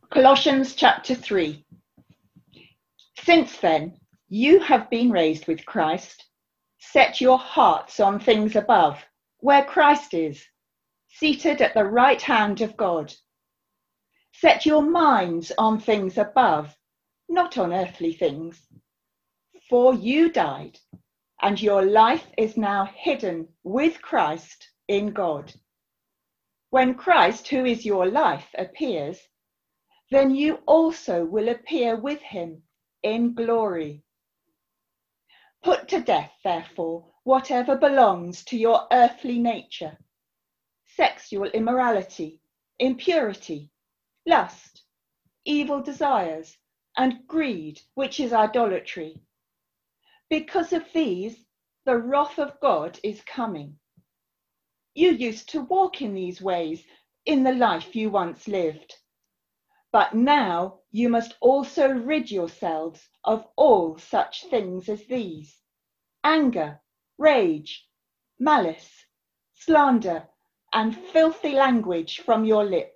Colossians chapter 3. Since then, you have been raised with Christ. Set your hearts on things above, where Christ is, seated at the right hand of God. Set your minds on things above, not on earthly things. For you died, and your life is now hidden with Christ in God. When Christ, who is your life, appears, then you also will appear with him in glory. Put to death, therefore, whatever belongs to your earthly nature: sexual immorality, impurity, lust, evil desires, and greed, which is idolatry. Because of these, the wrath of God is coming. You used to walk in these ways in the life you once lived. But now you must also rid yourselves of all such things as these: anger, rage, malice, slander, and filthy language from your lips.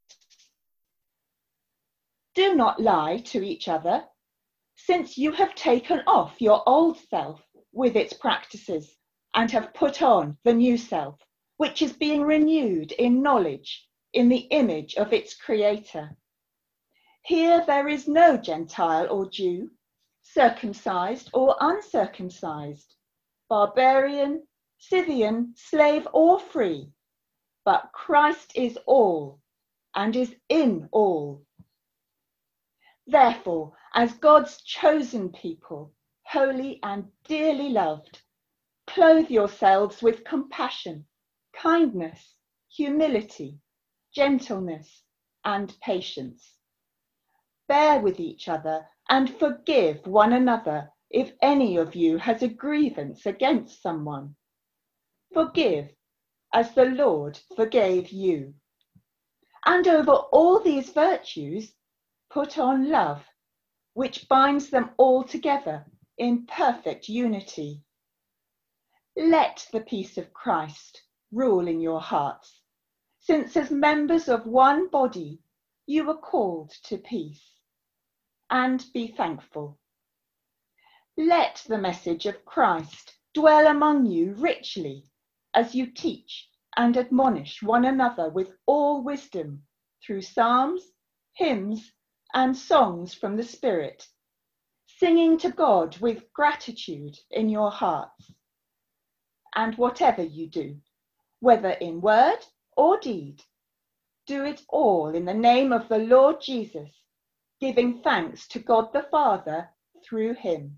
Do not lie to each other, since you have taken off your old self with its practices and have put on the new self, which is being renewed in knowledge in the image of its creator. Here there is no Gentile or Jew, circumcised or uncircumcised, barbarian, Scythian, slave or free, but Christ is all and is in all. Therefore, as God's chosen people, holy and dearly loved, clothe yourselves with compassion, kindness, humility, gentleness, and patience. Bear with each other and forgive one another if any of you has a grievance against someone. Forgive as the Lord forgave you. And over all these virtues, put on love, which binds them all together in perfect unity. Let the peace of Christ rule in your hearts, since as members of one body you were called to peace. And be thankful. Let the message of Christ dwell among you richly as you teach and admonish one another with all wisdom through psalms, hymns, and songs from the Spirit, singing to God with gratitude in your hearts. And whatever you do, whether in word or deed, do it all in the name of the Lord Jesus, giving thanks to God the Father through him.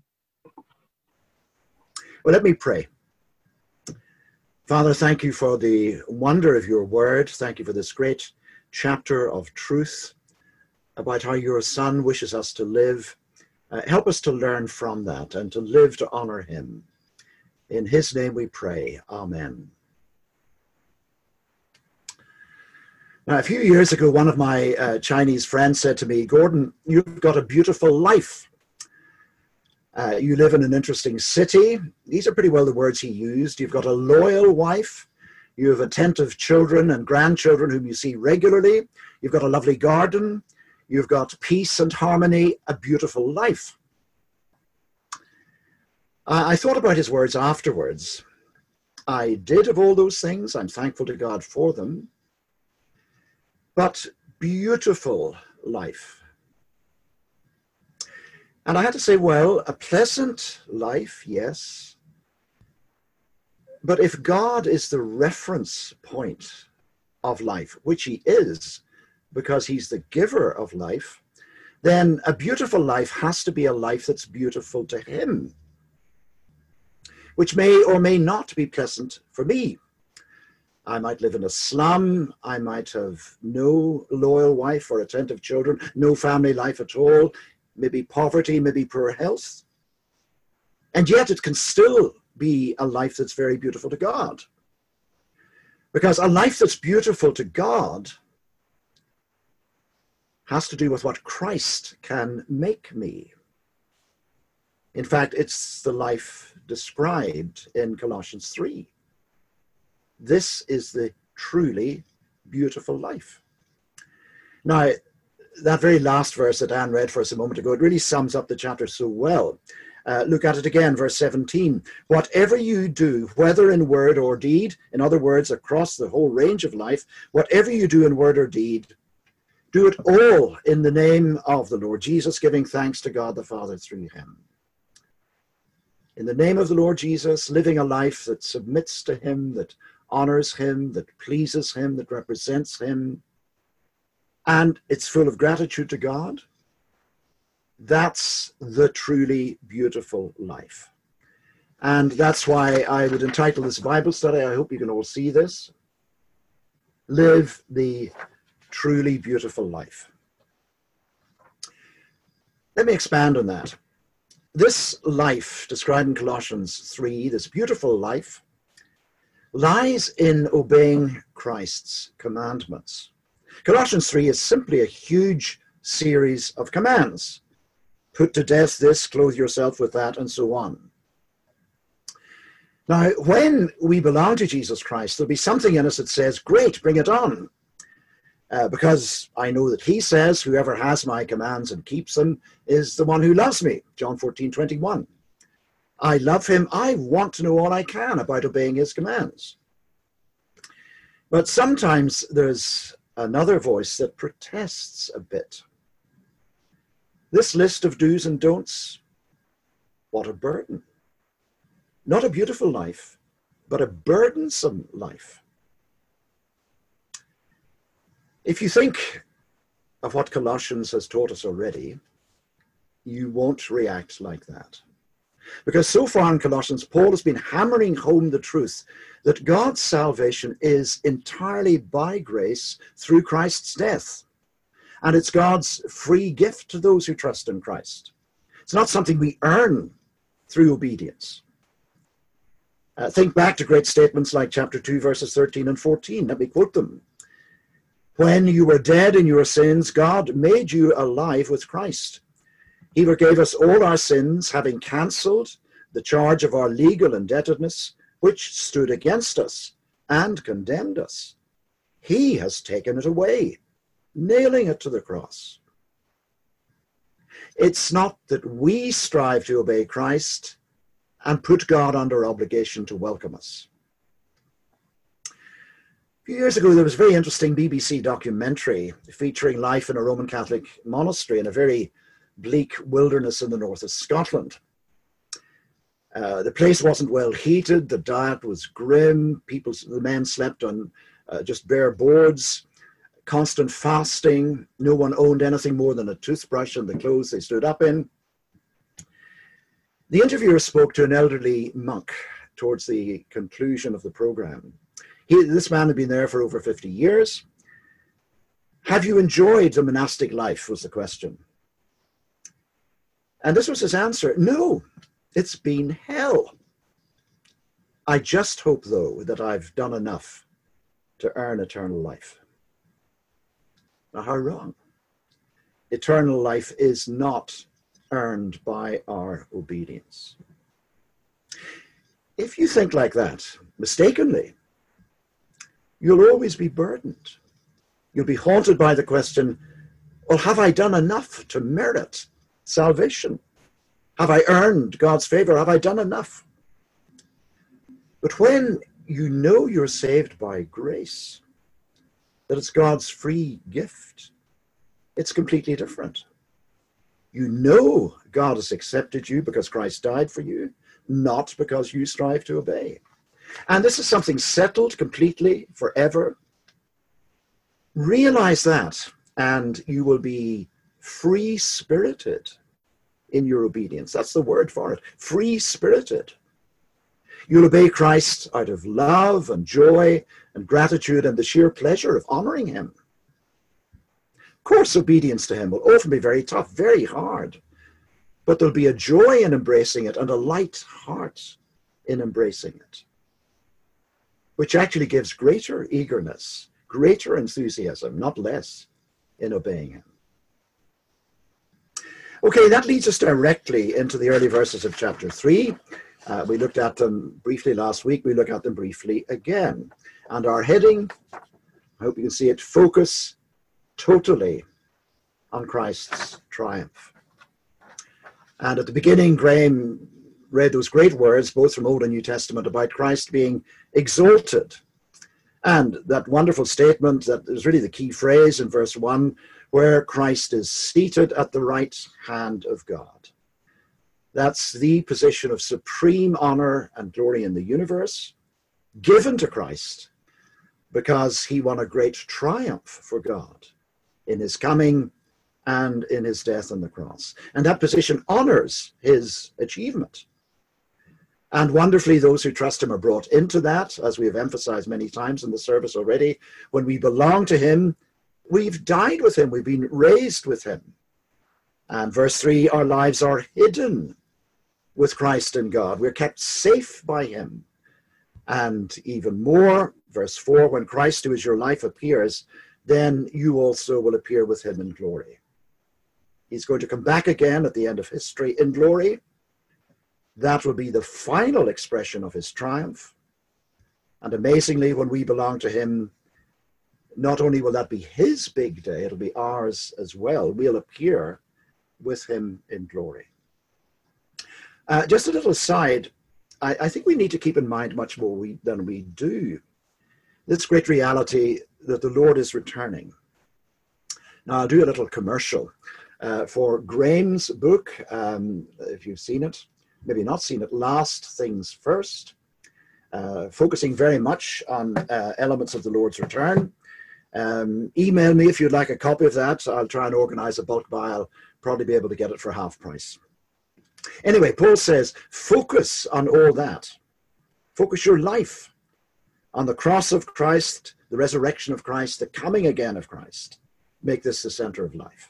Well, let me pray. Father, thank you for the wonder of your word. Thank you for this great chapter of truth about how your Son wishes us to live. Help us to learn from that and to live to honor him. In his name we pray. Amen. Now, a few years ago, one of my Chinese friends said to me, "Gordon, you've got a beautiful life. You live in an interesting city." These are pretty well the words he used. "You've got a loyal wife. You have attentive children and grandchildren whom you see regularly. You've got a lovely garden. You've got peace and harmony, a beautiful life." I thought about his words afterwards. I did have all those things. I'm thankful to God for them. But beautiful life. And I had to say, well, a pleasant life, yes. But if God is the reference point of life, which he is, because he's the giver of life, then a beautiful life has to be a life that's beautiful to him, which may or may not be pleasant for me. I might live in a slum. I might have no loyal wife or attentive children, no family life at all, maybe poverty, maybe poor health. And yet it can still be a life that's very beautiful to God. Because a life that's beautiful to God has to do with what Christ can make me. In fact, it's the life described in Colossians 3. This is the truly beautiful life. Now, that very last verse that Anne read for us a moment ago, it really sums up the chapter so well. Look at it again, verse 17. Whatever you do, whether in word or deed, in other words, across the whole range of life, whatever you do in word or deed, do it all in the name of the Lord Jesus, giving thanks to God the Father through him. In the name of the Lord Jesus, living a life that submits to him, that honors him, that pleases him, that represents him, and it's full of gratitude to God. That's the truly beautiful life. And that's why I would entitle this Bible study, I hope you can all see this, Live the Truly Beautiful Life. Let me expand on that. This life described in Colossians 3, this beautiful life, lies in obeying Christ's commandments. Colossians 3 is simply a huge series of commands. Put to death this, clothe yourself with that, and so on. Now, when we belong to Jesus Christ, there'll be something in us that says, great, bring it on. Because I know that he says, whoever has my commands and keeps them is the one who loves me. John 14:21. I love him. I want to know all I can about obeying his commands. But sometimes there's another voice that protests a bit. This list of do's and don'ts, what a burden. Not a beautiful life, but a burdensome life. If you think of what Colossians has taught us already, you won't react like that. Because so far in Colossians, Paul has been hammering home the truth that God's salvation is entirely by grace through Christ's death. And it's God's free gift to those who trust in Christ. It's not something we earn through obedience. Think back to great statements like chapter 2, verses 13 and 14. Let me quote them. When you were dead in your sins, God made you alive with Christ. He forgave us all our sins, having cancelled the charge of our legal indebtedness, which stood against us and condemned us. He has taken it away, nailing it to the cross. It's not that we strive to obey Christ and put God under obligation to welcome us. A few years ago, there was a very interesting BBC documentary featuring life in a Roman Catholic monastery in a very bleak wilderness in the north of Scotland. The place wasn't well heated, the diet was grim, the men slept on just bare boards, constant fasting, no one owned anything more than a toothbrush and the clothes they stood up in. The interviewer spoke to an elderly monk towards the conclusion of the program. This man had been there for over 50 years. Have you enjoyed the monastic life, was the question. And this was his answer. No, it's been hell. I just hope, though, that I've done enough to earn eternal life. Now, how wrong? Eternal life is not earned by our obedience. If you think like that, mistakenly, you'll always be burdened. You'll be haunted by the question, well, have I done enough to merit salvation? Have I earned God's favor? Have I done enough? But when you know you're saved by grace, that it's God's free gift, it's completely different. You know God has accepted you because Christ died for you, not because you strive to obey. And this is something settled completely forever. Realize that, and you will be free-spirited in your obedience. That's the word for it, free-spirited. You'll obey Christ out of love and joy and gratitude and the sheer pleasure of honoring him. Of course, obedience to him will often be very tough, very hard, but there'll be a joy in embracing it and a light heart in embracing it, which actually gives greater eagerness, greater enthusiasm, not less, in obeying him. Okay, that leads us directly into the early verses of chapter 3. We looked at them briefly last week. We look at them briefly again. And our heading, I hope you can see it, focus totally on Christ's triumph. And at the beginning, Graham read those great words, both from Old and New Testament, about Christ being exalted. And that wonderful statement that is really the key phrase in verse 1, where Christ is seated at the right hand of God. That's the position of supreme honor and glory in the universe, given to Christ because he won a great triumph for God in his coming and in his death on the cross. And that position honors his achievement. And wonderfully, those who trust him are brought into that, as we have emphasized many times in the service already. When we belong to him, we've died with him, we've been raised with him. And verse 3, our lives are hidden with Christ in God. We're kept safe by him. And even more, verse 4, when Christ, who is your life, appears, then you also will appear with him in glory. He's going to come back again at the end of history in glory. That will be the final expression of his triumph. And amazingly, when we belong to him, not only will that be his big day, it'll be ours as well. We'll appear with him in glory. Just a little aside, I think we need to keep in mind much more than we do this great reality that the Lord is returning. Now, I'll do a little commercial for Graham's book, if you've seen it, maybe not seen it, Last Things First, focusing very much on elements of the Lord's return. Email me if you'd like a copy of that. I'll try and organize a bulk buy. I'll probably be able to get it for half price. Anyway, Paul says, focus on all that. Focus your life on the cross of Christ, the resurrection of Christ, the coming again of Christ. Make this the center of life.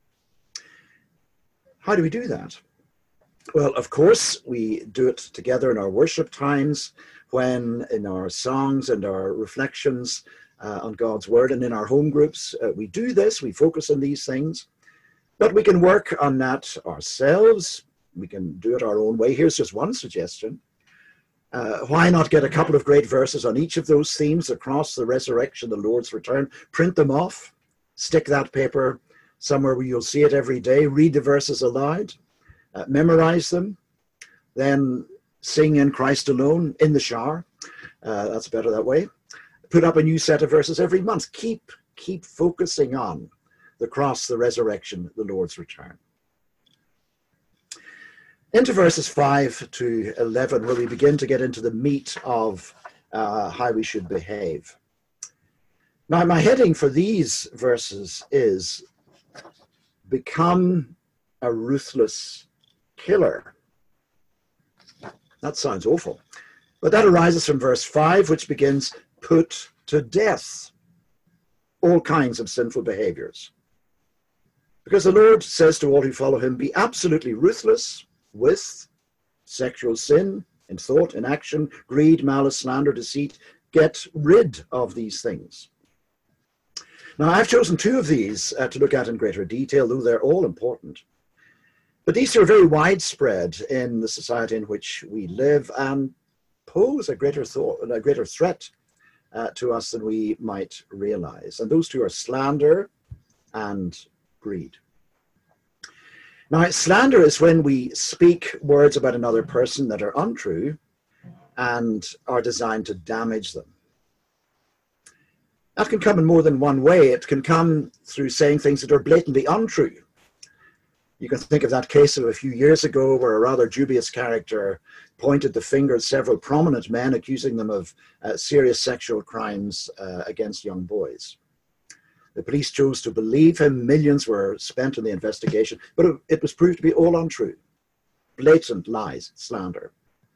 How do we do that? Well, of course, we do it together in our worship times, when in our songs and our reflections on God's word, and in our home groups. We do this, we focus on these things, but we can work on that ourselves. We can do it our own way. Here's just one suggestion. Why not get a couple of great verses on each of those themes, the cross, the resurrection, the Lord's return, print them off, stick that paper somewhere where you'll see it every day, read the verses aloud, memorize them, then sing In Christ Alone in the shower. That's better that way. Put up a new set of verses every month. Keep focusing on the cross, the resurrection, the Lord's return. Into verses 5 to 11, where we begin to get into the meat of how we should behave. Now, my heading for these verses is Become a Ruthless Killer. That sounds awful. But that arises from verse 5, which begins, put to death all kinds of sinful behaviors. Because the Lord says to all who follow him, be absolutely ruthless with sexual sin, in thought, in action, greed, malice, slander, deceit. Get rid of these things. Now, I've chosen two of these to look at in greater detail, though they're all important. But these are very widespread in the society in which we live and pose a greater threat to us than we might realize. And those two are slander and greed. Now, slander is when we speak words about another person that are untrue and are designed to damage them. That can come in more than one way. It can come through saying things that are blatantly untrue. You can think of that case of a few years ago where a rather dubious character pointed the finger at several prominent men, accusing them of serious sexual crimes against young boys. The police chose to believe him. Millions were spent in the investigation, but it was proved to be all untrue. Blatant lies, slander.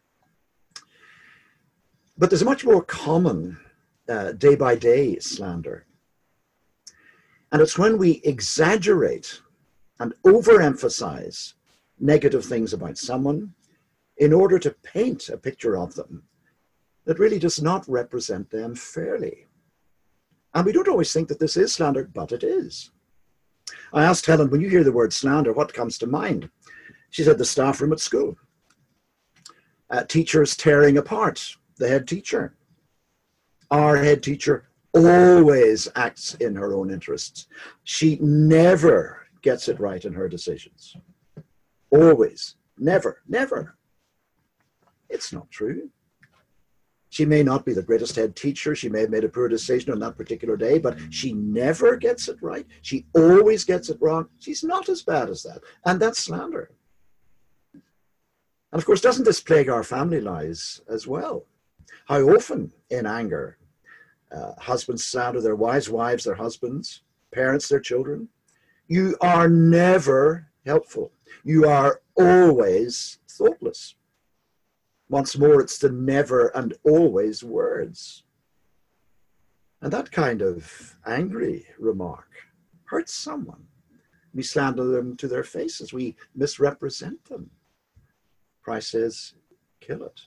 But there's a much more common day-by-day slander. And it's when we exaggerate and overemphasize negative things about someone in order to paint a picture of them that really does not represent them fairly. And we don't always think that this is slander, but it is. I asked Helen, when you hear the word slander, what comes to mind? She said the staff room at school. Teachers tearing apart the head teacher. Our head teacher always acts in her own interests. She never gets it right in her decisions. Always. Never. Never. It's not true. She may not be the greatest head teacher. She may have made a poor decision on that particular day, but she never gets it right. She always gets it wrong. She's not as bad as that. And that's slander. And of course, doesn't this plague our family lives as well? How often in anger, husbands slander their wives, wives their husbands, parents their children. You are never helpful. You are always thoughtless. Once more, it's the never and always words. And that kind of angry remark hurts someone. We slander them to their faces. We misrepresent them. Christ says, kill it.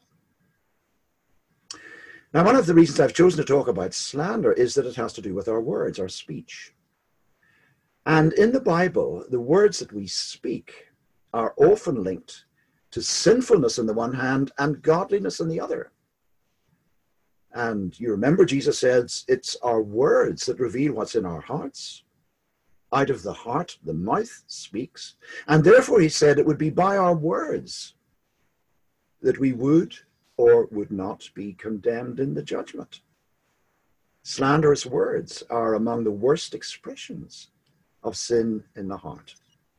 Now, one of the reasons I've chosen to talk about slander is that it has to do with our words, our speech. And in the Bible, the words that we speak are often linked to sinfulness on the one hand and godliness on the other. And you remember Jesus says it's our words that reveal what's in our hearts. Out of the heart, the mouth speaks. And therefore, he said it would be by our words that we would or would not be condemned in the judgment. Slanderous words are among the worst expressions of sin in the heart.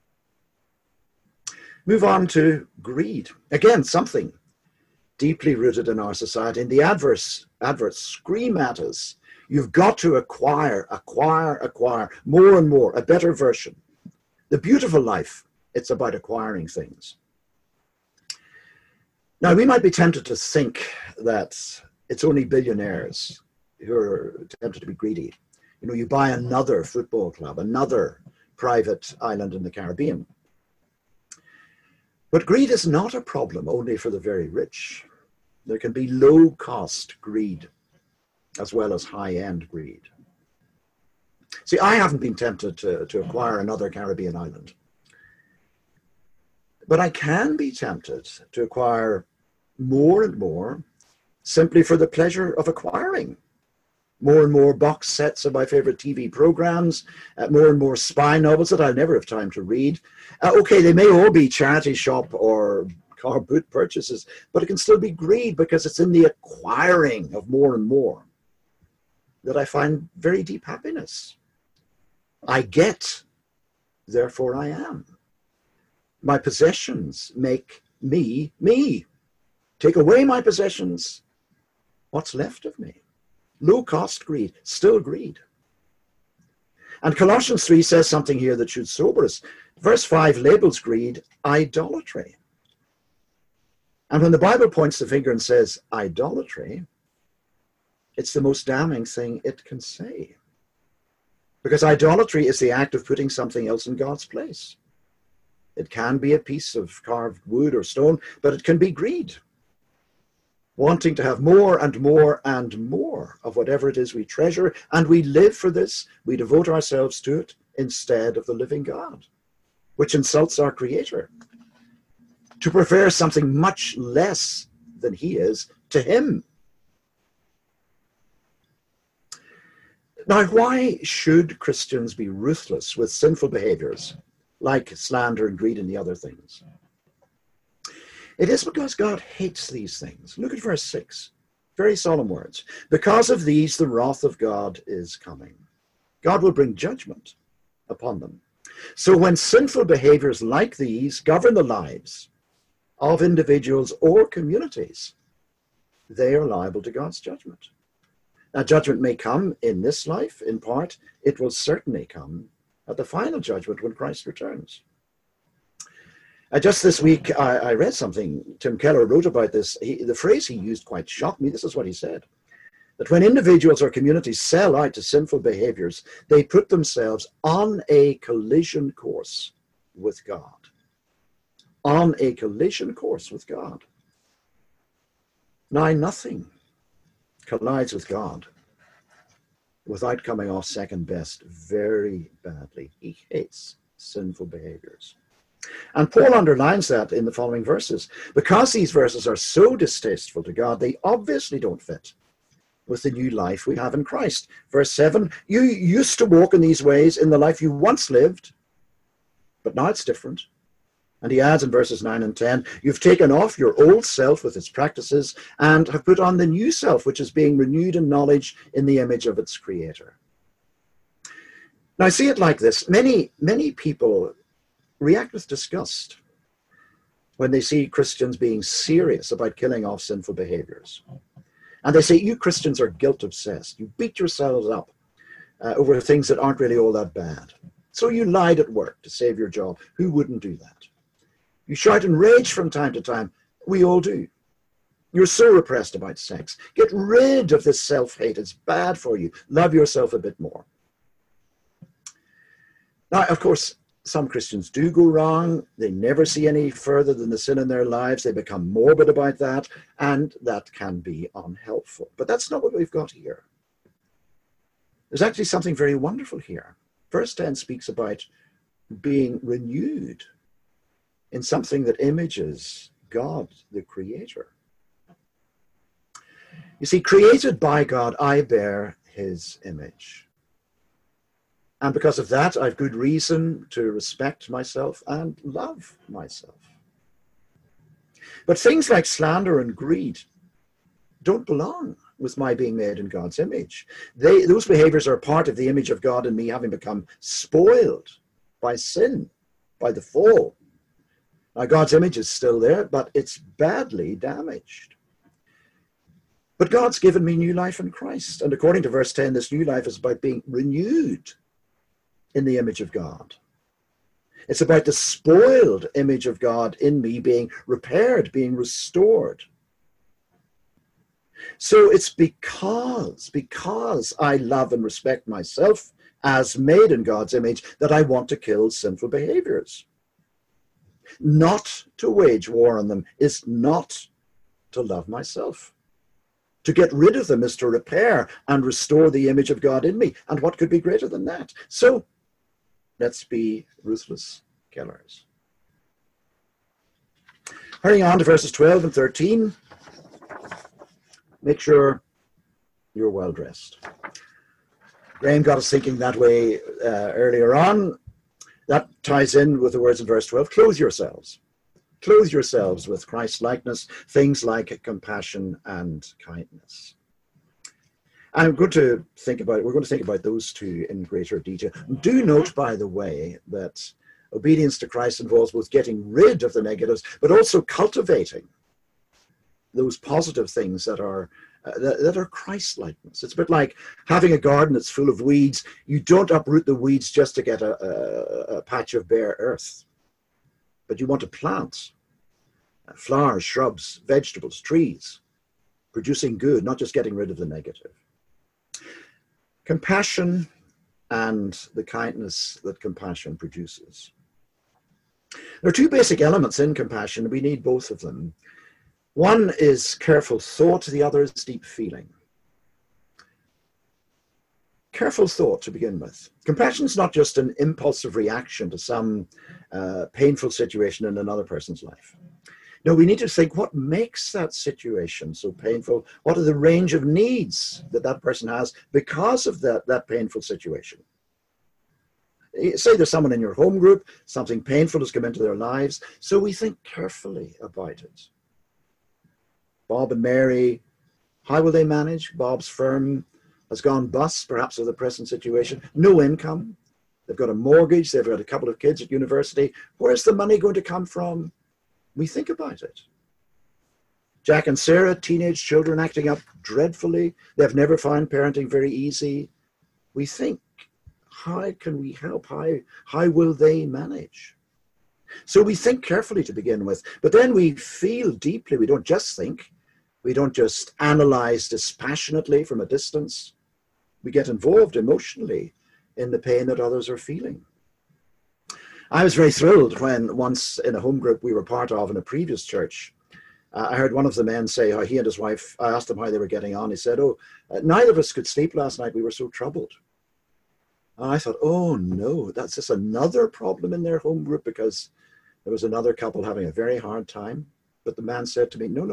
Move on to greed. Again, something deeply rooted in our society. And the adverts scream at us, you've got to acquire, more and more, a better version. The beautiful life, it's about acquiring things. Now, we might be tempted to think that it's only billionaires who are tempted to be greedy. You know, you buy another football club, another private island in the Caribbean. But greed is not a problem only for the very rich. There can be low-cost greed as well as high-end greed. See, I haven't been tempted to acquire another Caribbean island. But I can be tempted to acquire more and more simply for the pleasure of acquiring. More and more box sets of my favorite TV programs, more and more spy novels that I'll never have time to read. Okay, they may all be charity shop or car boot purchases, but it can still be greed because it's in the acquiring of more and more that I find very deep happiness. I get, therefore I am. My possessions make me, me. Take away my possessions, what's left of me? Low-cost greed, still greed. And Colossians 3 says something here that should sober us. Verse 5 labels greed idolatry. And when the Bible points the finger and says idolatry, it's the most damning thing it can say. Because idolatry is the act of putting something else in God's place. It can be a piece of carved wood or stone, but it can be greed. Wanting to have more and more and more of whatever it is we treasure, and we live for this, we devote ourselves to it instead of the living God, which insults our Creator. To prefer something much less than He is to Him. Now, why should Christians be ruthless with sinful behaviors like slander and greed and the other things? It is because God hates these things. Look at verse 6. Very solemn words. Because of these, the wrath of God is coming. God will bring judgment upon them. So when sinful behaviors like these govern the lives of individuals or communities, they are liable to God's judgment. Now, judgment may come in this life, in part. It will certainly come at the final judgment when Christ returns. Just this week, I read something. Tim Keller wrote about this. The phrase he used quite shocked me. This is what he said. That when individuals or communities sell out to sinful behaviors, they put themselves on a collision course with God. On a collision course with God. Now, nothing collides with God without coming off second best very badly. He hates sinful behaviors. And Paul underlines that in the following verses. Because these verses are so distasteful to God, they obviously don't fit with the new life we have in Christ. Verse 7, you used to walk in these ways in the life you once lived But now it's different. And he adds in verses 9 and 10, you've taken off your old self with its practices and have put on the new self, which is being renewed in knowledge in the image of its creator. Now, I see it like this. Many people react with disgust when they see Christians being serious about killing off sinful behaviors. And they say, you Christians are guilt-obsessed. You beat yourselves up over things that aren't really all that bad. So you lied at work to save your job. Who wouldn't do that? You shout and rage from time to time. We all do. You're so repressed about sex. Get rid of this self-hate. It's bad for you. Love yourself a bit more. Now, of course, some Christians do go wrong. They never see any further than the sin in their lives. They become morbid about that, and that can be unhelpful. But that's not what we've got here. There's actually something very wonderful here. Verse 10 speaks about being renewed in something that images God, the Creator. You see, created by God, I bear his image. And because of that, I've good reason to respect myself and love myself. But things like slander and greed don't belong with my being made in God's image. Those behaviors are part of the image of God in me having become spoiled by sin, by the fall. Now, God's image is still there, but it's badly damaged. But God's given me new life in Christ. And according to verse 10, this new life is about being renewed in the image of God. It's about the spoiled image of God in me being repaired, being restored. So it's because I love and respect myself as made in God's image that I want to kill sinful behaviors. Not to wage war on them is not to love myself. To get rid of them is to repair and restore the image of God in me. And what could be greater than that? So let's be ruthless killers. Hurrying on to verses 12 and 13. Make sure you're well dressed. Graham got us thinking that way earlier on. That ties in with the words in verse 12. Clothe yourselves. Clothe yourselves with Christ's likeness, things like compassion and kindness. And we're going to think about those two in greater detail. Do note, by the way, that obedience to Christ involves both getting rid of the negatives, but also cultivating those positive things that are Christ-likeness. It's a bit like having a garden that's full of weeds. You don't uproot the weeds just to get a patch of bare earth, but you want to plant flowers, shrubs, vegetables, trees, producing good, not just getting rid of the negative. Compassion and the kindness that compassion produces. There are two basic elements in compassion. We need both of them. One is careful thought, the other is deep feeling. Careful thought to begin with. Compassion is not just an impulsive reaction to some painful situation in another person's life. No, we need to think, what makes that situation so painful? What are the range of needs that that person has because of that painful situation? Say there's someone in your home group, something painful has come into their lives, so we think carefully about it. Bob and Mary, how will they manage? Bob's firm has gone bust, perhaps with the present situation. No income. They've got a mortgage. They've got a couple of kids at university. Where's the money going to come from? We think about it. Jack and Sarah, teenage children acting up dreadfully. They've never found parenting very easy. We think, how can we help? How will they manage? So we think carefully to begin with, but then we feel deeply. We don't just think. We don't just analyze dispassionately from a distance. We get involved emotionally in the pain that others are feeling. I was very thrilled when once in a home group we were part of in a previous church, I heard one of the men say how he and his wife, I asked him how they were getting on. He said, neither of us could sleep last night. We were so troubled. And I thought, oh no, that's just another problem in their home group, because there was another couple having a very hard time. But the man said to me, no,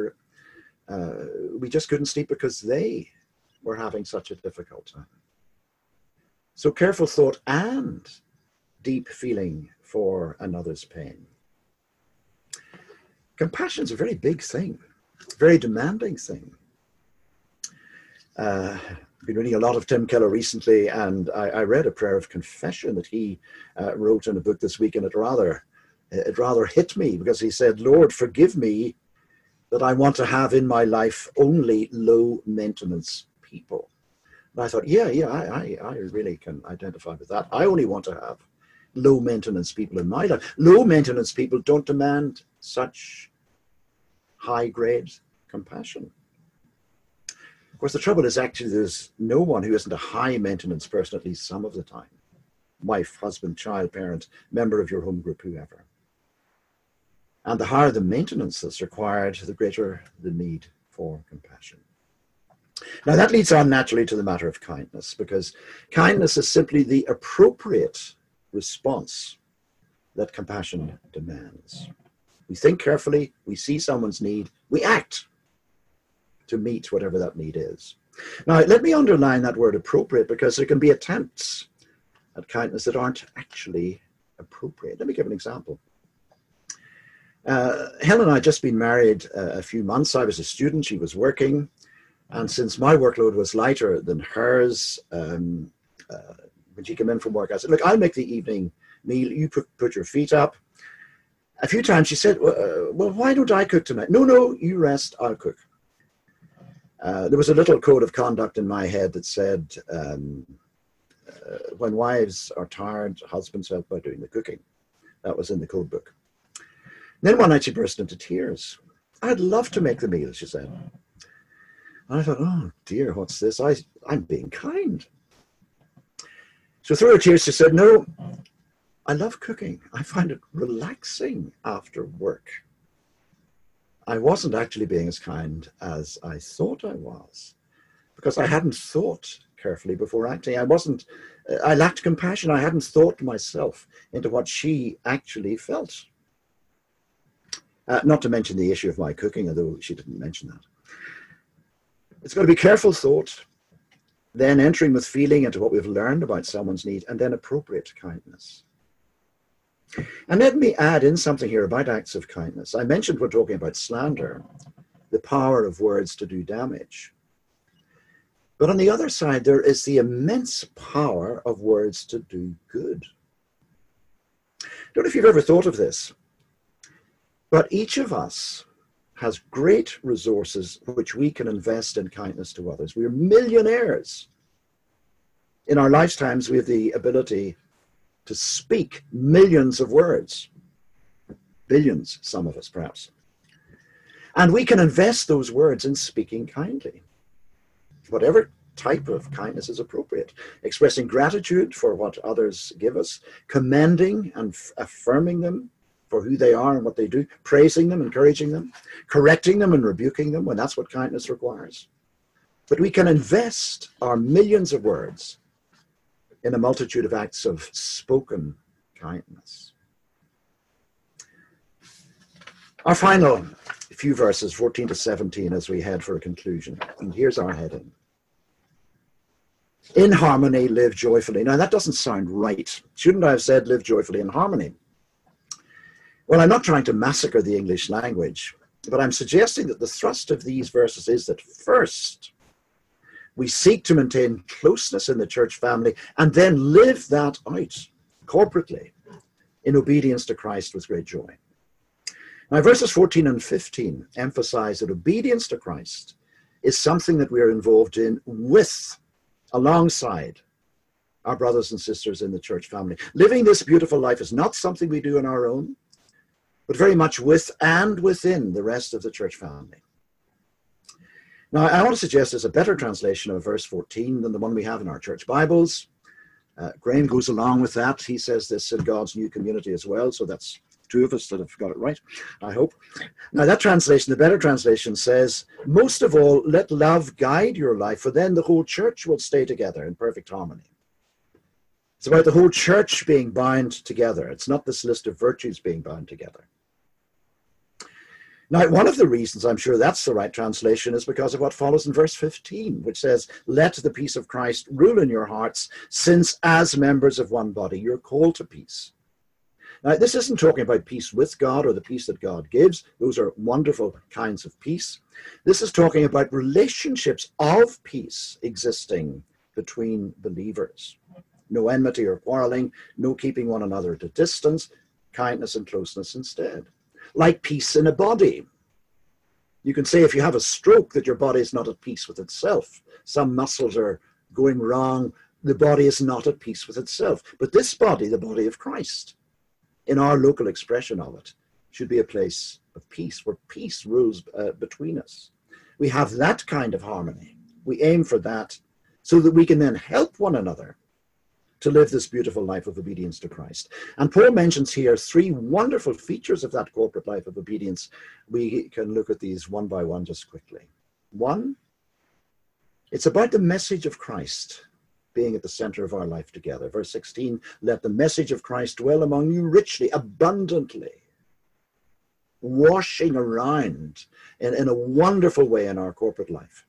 we just couldn't sleep because they were having such a difficult time. So careful thought and deep feeling for another's pain. Compassion is a very big thing, very demanding thing. I've been reading a lot of Tim Keller recently, and I read a prayer of confession that he wrote in a book this week, and it rather hit me, because he said, Lord, forgive me that I want to have in my life only low maintenance people. And I thought, I really can identify with that. I only want to have low maintenance people in my life. Low maintenance people don't demand such high grade compassion. Of course, the trouble is actually there's no one who isn't a high maintenance person at least some of the time. Wife, husband, child, parent, member of your home group, whoever. And the higher the maintenance that's required, the greater the need for compassion. Now that leads on naturally to the matter of kindness, because kindness is simply the appropriate response that compassion demands. We think carefully, we see someone's need, we act to meet whatever that need is. Now, let me underline that word appropriate, because there can be attempts at kindness that aren't actually appropriate. Let me give an example. Helen and I had just been married a few months. I was a student, she was working, and since my workload was lighter than hers, when she came in from work, I said, look, I'll make the evening meal, you put your feet up. A few times she said, well, why don't I cook tonight? No, you rest, I'll cook. There was a little code of conduct in my head that said, when wives are tired, husbands help by doing the cooking. That was in the code book. Then one night she burst into tears. I'd love to make the meal, she said. And I thought, oh dear, what's this? I'm being kind. So through her tears, she said, no, I love cooking. I find it relaxing after work. I wasn't actually being as kind as I thought I was, because I hadn't thought carefully before acting. I lacked compassion. I hadn't thought myself into what she actually felt. Not to mention the issue of my cooking, although she didn't mention that. It's got to be careful thought, then entering with feeling into what we've learned about someone's need, and then appropriate kindness. And let me add in something here about acts of kindness. I mentioned we're talking about slander, the power of words to do damage. But on the other side, there is the immense power of words to do good. I don't know if you've ever thought of this, but each of us has great resources which we can invest in kindness to others. We are millionaires. In our lifetimes, we have the ability to speak millions of words, billions, some of us perhaps. And we can invest those words in speaking kindly. Whatever type of kindness is appropriate. Expressing gratitude for what others give us, commending and affirming them for who they are and what they do, praising them, encouraging them, correcting them and rebuking them when that's what kindness requires. But we can invest our millions of words in a multitude of acts of spoken kindness. Our final few verses, 14 to 17, as we head for a conclusion. And here's our heading. In harmony, live joyfully. Now, that doesn't sound right. Shouldn't I have said live joyfully in harmony? Well, I'm not trying to massacre the English language, but I'm suggesting that the thrust of these verses is that first, we seek to maintain closeness in the church family and then live that out corporately in obedience to Christ with great joy. Now, verses 14 and 15 emphasize that obedience to Christ is something that we are involved in alongside our brothers and sisters in the church family. Living this beautiful life is not something we do on our own, but very much with and within the rest of the church family. Now, I want to suggest there's a better translation of verse 14 than the one we have in our church Bibles. Graham goes along with that. He says this in God's New Community as well, so that's two of us that have got it right, I hope. Now, that translation, the better translation, says, most of all, let love guide your life, for then the whole church will stay together in perfect harmony. It's about the whole church being bound together. It's not this list of virtues being bound together. Now, one of the reasons I'm sure that's the right translation is because of what follows in verse 15, which says, let the peace of Christ rule in your hearts, since as members of one body, you're called to peace. Now, this isn't talking about peace with God or the peace that God gives. Those are wonderful kinds of peace. This is talking about relationships of peace existing between believers. No enmity or quarreling, no keeping one another at a distance, kindness and closeness instead. Like peace in a body. You can say if you have a stroke that your body is not at peace with itself. Some muscles are going wrong. The body is not at peace with itself. But this body, the body of Christ, in our local expression of it, should be a place of peace, where peace rules between us. We have that kind of harmony. We aim for that so that we can then help one another to live this beautiful life of obedience to Christ. And Paul mentions here 3 wonderful features of that corporate life of obedience. We can look at these one by one just quickly. 1, it's about the message of Christ being at the center of our life together. Verse 16, let the message of Christ dwell among you richly, abundantly, washing around in a wonderful way in our corporate life.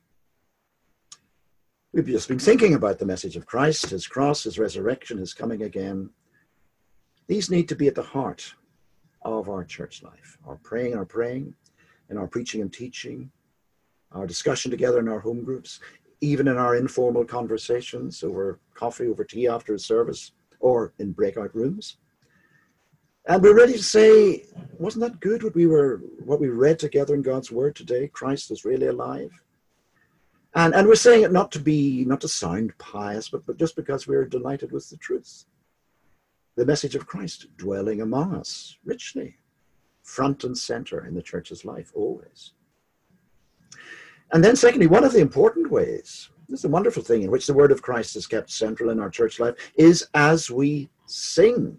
We've just been thinking about the message of Christ, his cross, his resurrection, his coming again. These need to be at the heart of our church life. Our praying, and our preaching and teaching, our discussion together in our home groups, even in our informal conversations over coffee, over tea after a service, or in breakout rooms. And we're ready to say, wasn't that good what we read together in God's word today? Christ is really alive. And we're saying it not to sound pious, but just because we're delighted with the truth. The message of Christ dwelling among us richly, front and center in the church's life, always. And then secondly, one of the important ways, this is a wonderful thing in which the word of Christ is kept central in our church life, is as we sing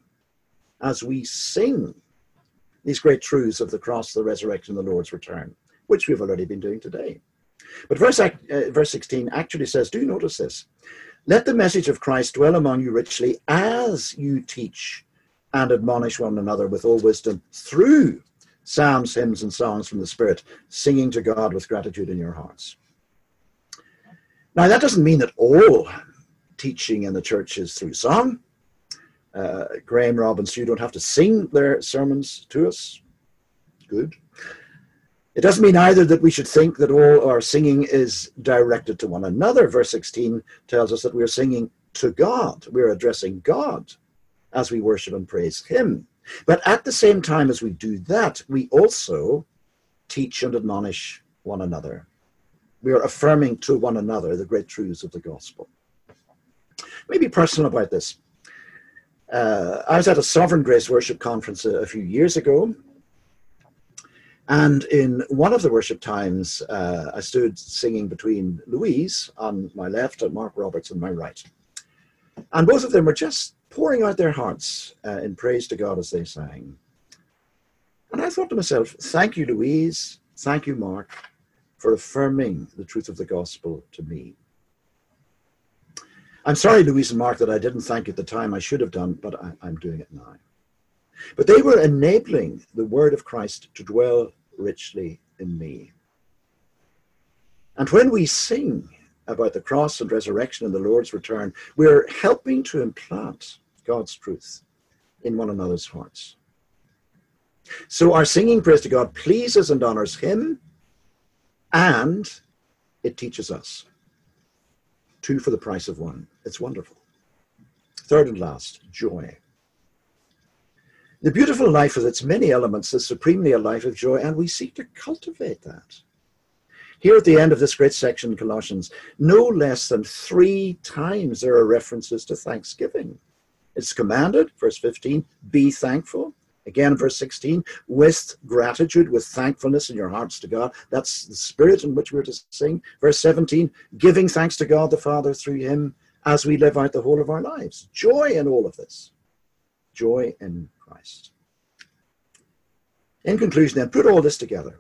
these great truths of the cross, the resurrection, the Lord's return, which we've already been doing today. But verse 16 actually says, do notice this, let the message of Christ dwell among you richly as you teach and admonish one another with all wisdom through psalms, hymns, and songs from the Spirit, singing to God with gratitude in your hearts. Now, that doesn't mean that all teaching in the church is through song. Graham, Rob, and Sue don't have to sing their sermons to us. Good. It doesn't mean either that we should think that all our singing is directed to one another. Verse 16 tells us that we're singing to God. We're addressing God as we worship and praise him. But at the same time as we do that, we also teach and admonish one another. We are affirming to one another the great truths of the gospel. Maybe personal about this. I was at a Sovereign Grace worship conference a few years ago. And in one of the worship times, I stood singing between Louise on my left and Mark Roberts on my right. And both of them were just pouring out their hearts in praise to God as they sang. And I thought to myself, thank you, Louise. Thank you, Mark, for affirming the truth of the gospel to me. I'm sorry, Louise and Mark, that I didn't thank you at the time. I should have done, but I'm doing it now. But they were enabling the word of Christ to dwell richly in me. And when we sing about the cross and resurrection and the Lord's return, we're helping to implant God's truth in one another's hearts. So our singing praise to God pleases and honors him, and it teaches us. 2 for the price of 1. It's wonderful. Third and last, joy. The beautiful life with its many elements is supremely a life of joy, and we seek to cultivate that. Here at the end of this great section in Colossians, no less than 3 times there are references to thanksgiving. It's commanded, verse 15, be thankful. Again, verse 16, with gratitude, with thankfulness in your hearts to God. That's the spirit in which we're to sing. Verse 17, giving thanks to God the Father through him as we live out the whole of our lives. Joy in all of this. Joy in Christ. In conclusion, then, put all this together.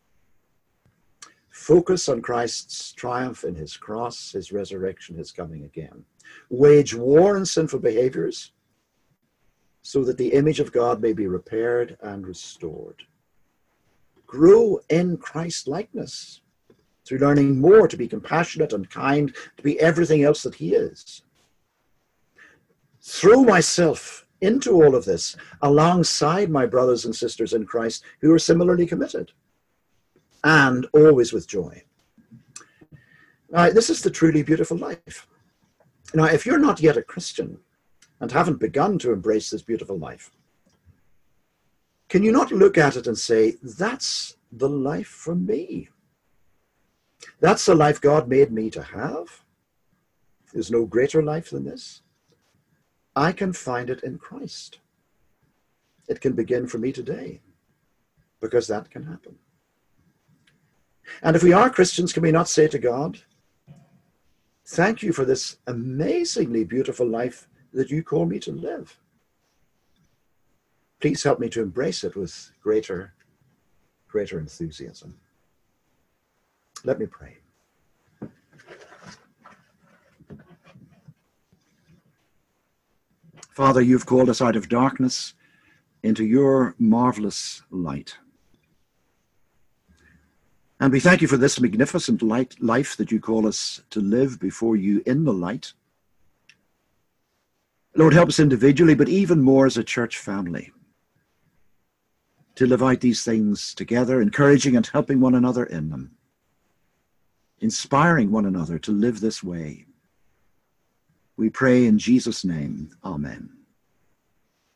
Focus on Christ's triumph in his cross, his resurrection, his coming again. Wage war on sinful behaviors so that the image of God may be repaired and restored. Grow in Christ-likeness through learning more to be compassionate and kind, to be everything else that he is. Throw myself into all of this alongside my brothers and sisters in Christ who are similarly committed, and always with joy. Now, this is the truly beautiful life. Now, if you're not yet a Christian and haven't begun to embrace this beautiful life, can you not look at it and say, that's the life for me? That's the life God made me to have. There's no greater life than this. I can find it in Christ. It can begin for me today, because that can happen. And if we are Christians, can we not say to God, thank you for this amazingly beautiful life that you call me to live. Please help me to embrace it with greater enthusiasm. Let me pray. Father, you've called us out of darkness into your marvelous light. And we thank you for this magnificent life that you call us to live before you in the light. Lord, help us individually, but even more as a church family, to live out these things together, encouraging and helping one another in them, inspiring one another to live this way. We pray in Jesus' name. Amen.